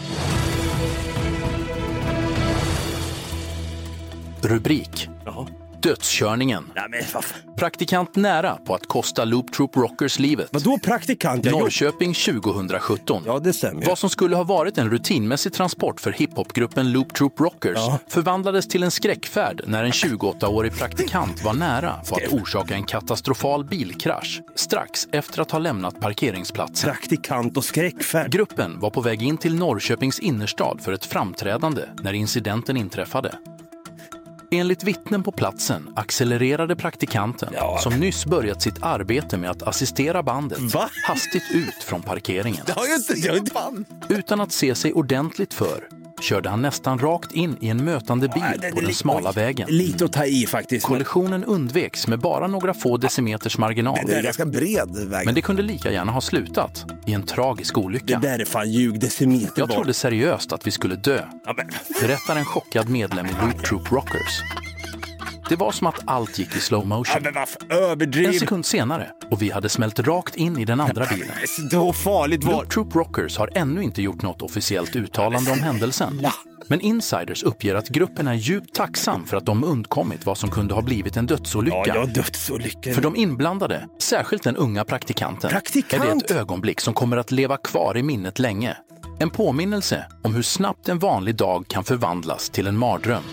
Rubrik. Jaha. Dödskörningen. Ja, men Praktikant nära på att kosta Loop Troop Rockers livet. Vadå praktikant? Norrköping 2017. Ja, det stämmer. Vad som skulle ha varit en rutinmässig transport för hiphopgruppen Loop Troop Rockers förvandlades till en skräckfärd när en 28-årig praktikant var nära på att orsaka en katastrofal bilkrasch strax efter att ha lämnat parkeringsplatsen. Praktikant och skräckfärd. Gruppen var på väg in till Norrköpings innerstad för ett framträdande när incidenten inträffade. Enligt vittnen på platsen accelererade praktikanten, som nyss börjat sitt arbete med att assistera bandet, hastigt ut från parkeringen. Utan att se sig ordentligt för körde han nästan rakt in i en mötande bil på den smala vägen. Lite att ta i faktiskt. Kollisionen undveks med bara några få decimeters marginal. Det är ganska bred väg. Men det kunde lika gärna ha slutat i en tragisk olycka. Det där är fan ljug, decimeter. Jag trodde seriöst att vi skulle dö. Berättar en chockad medlem i Loop Troop Rockers. Det var som att allt gick i slow motion. En sekund senare och vi hade smält rakt in i den andra bilen. Då farligt var. Loop Troop Rockers har ännu inte gjort något officiellt uttalande om händelsen. Men insiders uppger att gruppen är djupt tacksam för att de undkommit vad som kunde ha blivit en dödsolycka. Ja, dödsolycka. För de inblandade, särskilt den unga praktikanten, är det ett ögonblick som kommer att leva kvar i minnet länge. En påminnelse om hur snabbt en vanlig dag kan förvandlas till en mardröm.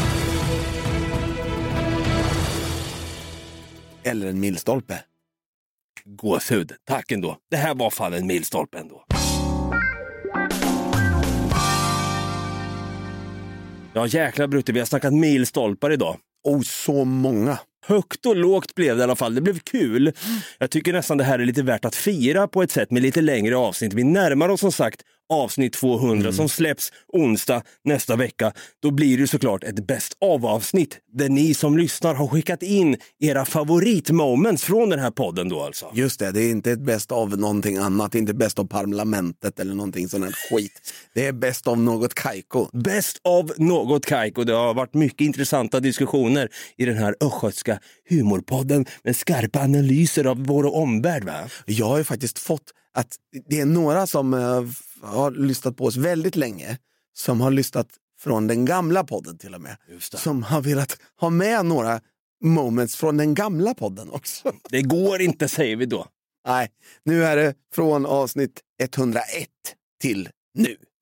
Eller en milstolpe. Gåshud. Tack ändå. Det här var fan en milstolpe ändå. Ja, jäkla Brutte. Vi har snackat milstolpar idag. Så många. Högt och lågt blev det i alla fall. Det blev kul. Jag tycker nästan det här är lite värt att fira på ett sätt med lite längre avsnitt. Vi närmar oss som sagt avsnitt 200 som släpps onsdag nästa vecka. Då blir det såklart ett best of avsnitt där ni som lyssnar har skickat in era favoritmoments från den här podden då alltså. Just det, det är inte ett best of någonting annat, inte best of parlamentet eller någonting sånt här skit. Det är best of något kajko. Best of något kajko. Det har varit mycket intressanta diskussioner i den här östgötska humorpodden med skarpa analyser av vår omvärld, va? Jag har ju faktiskt fått att det är några som har lyssnat på oss väldigt länge, som har lyssnat från den gamla podden till och med. Som har velat ha med några moments från den gamla podden också. Det går inte, säger vi då. Nej, nu är det från avsnitt 101 till nu.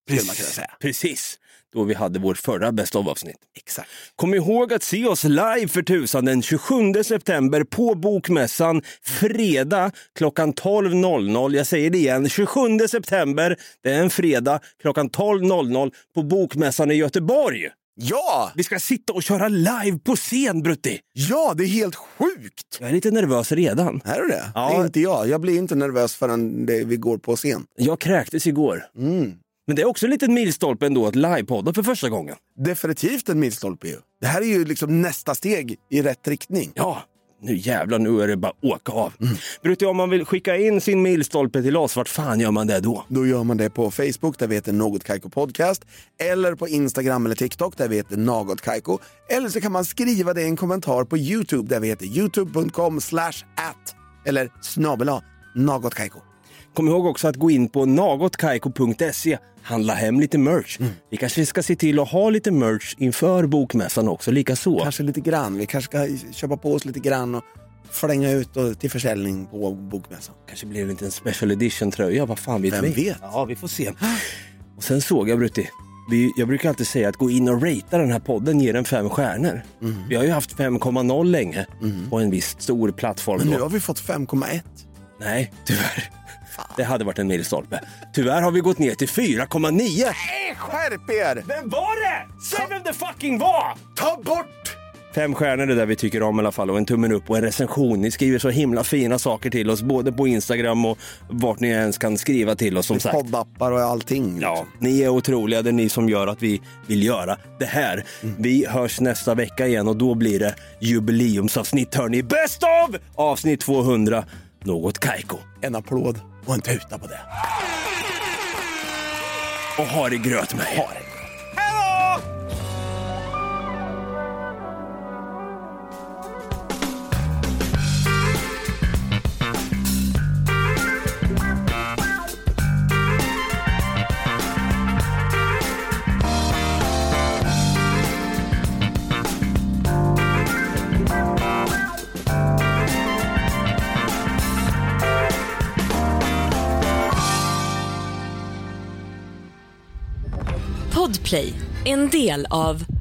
skulle man kunna säga. Precis, då vi hade vårt förra Best of-avsnitt. Exakt. Kom ihåg att se oss live för tusan den 27 september på Bokmässan, fredag klockan 12.00. Jag säger det igen, 27 september, det är en fredag klockan 12.00 på Bokmässan i Göteborg. Ja! Vi ska sitta och köra live på scen, Brutti. Ja, det är helt sjukt. Jag är lite nervös redan. Är du det? Ja. Det är inte jag. Jag blir inte nervös förrän vi går på scen. Jag kräktes igår. Men det är också en liten milstolpe ändå att livepodda för första gången. Definitivt en milstolpe ju. Det här är ju liksom nästa steg i rätt riktning. Ja, nu jävlar, nu är det bara åka av. Brutti, om man vill skicka in sin milstolpe till oss, vart fan gör man det då? Då gör man det på Facebook där vi heter Något Kaiko Podcast. Eller på Instagram eller TikTok där vi heter Något Kaiko. Eller så kan man skriva det i en kommentar på YouTube där vi heter youtube.com/@ eller /Något Kaiko. Kom ihåg också att gå in på nagotkaiko.se, handla hem lite merch. Vi kanske ska se till att ha lite merch inför Bokmässan också, lika så. Kanske lite grann. Vi kanske ska köpa på oss lite grann och flänga ut till försäljning på Bokmässan. Kanske blir det en special edition-tröja, vad fan vet vi? Vem vet? Ja, vi får se. Och sen såg jag, Brutti, jag brukar alltid säga att gå in och ratea den här podden, ger den 5 stjärnor. Vi har ju haft 5,0 länge på en viss stor plattform. Men nu har vi fått 5,1. Nej, tyvärr. Det hade varit en milstolpe. Tyvärr har vi gått ner till 4,9. Nej, skärp er! Vem var det? Säg vem det fucking var! Ta bort! 5 stjärnor är det där vi tycker om i alla fall, och en tummen upp och en recension. Ni skriver så himla fina saker till oss, både på Instagram och vart ni ens kan skriva till oss, som sagt. Poddappar och allting. Ja, ni är otroliga, det är ni som gör att vi vill göra det här. Vi hörs nästa vecka igen och då blir det jubileumsavsnitt, hör ni. Best of! Avsnitt 200, Något Kaiko. En applåd och en tuta på det. Och ha det gröt med er. Podplay, en del av